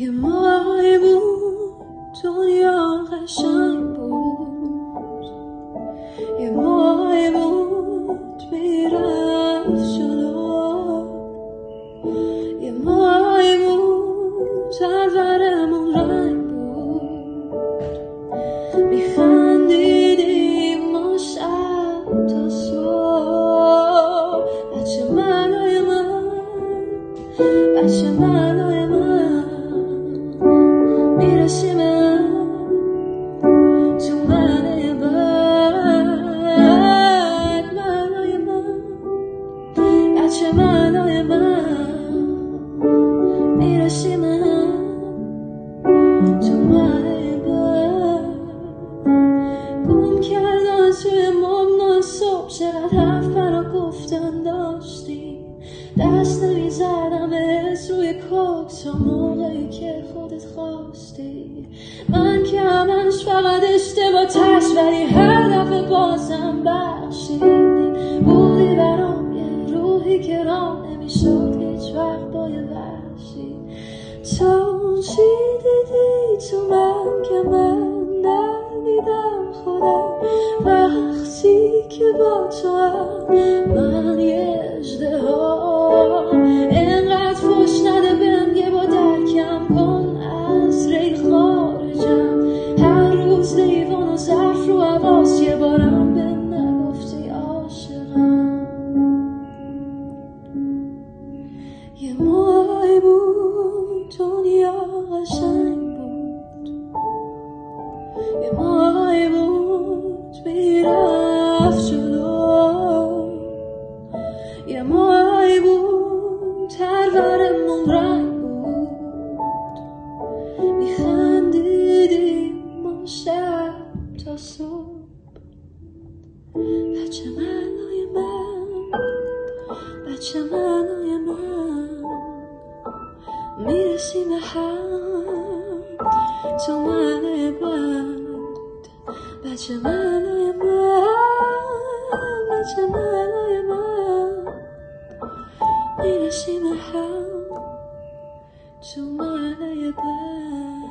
یه ماهی بود دنیا قشنگ بود، یه ماهی بود میرفت جلو، یه ماهی بود سرورمون رنگ بود، میخندیدیم ما شب تا صبح. بچه منای من، بچه منای من، میرسیم تو منای بعد. منای من، بچه منای من، میرسیم تو منای بعد. گم کردن توی مبنا صبح، چقدر حرف برا گفتن داشتیم. دست نمیزدم بهت روی کوک تا موقعی که خودت خواستی. من که همش فقط اشتباه تش، ولی هر دفعه بازم بخشیدی. بودی برام یه روحی که رام نمیشد هیچ وقت با یه وحشی. تو چی دیدی تو من که من ندیدم خودم، وقتی که با تو هم من یه اژدها. اینقدر فوش نده بهم یه با درکم کن از ری خارجم. هر روز لیوان و ظرف رو حواس، یه بارم به نگفتی عاشقم. یه ماهی بود دنیا قشنگ بود، یه ماهی بود میرفت جلو، یه ماهی بود پرورمون رنگ بود، میخندیدیم ما شب تا صبح. بچه منای من، بچه منای من، میرسیم هم تو منای بعد. بچه منای من، بچه منای من، میرسیم هم تو منای بعد.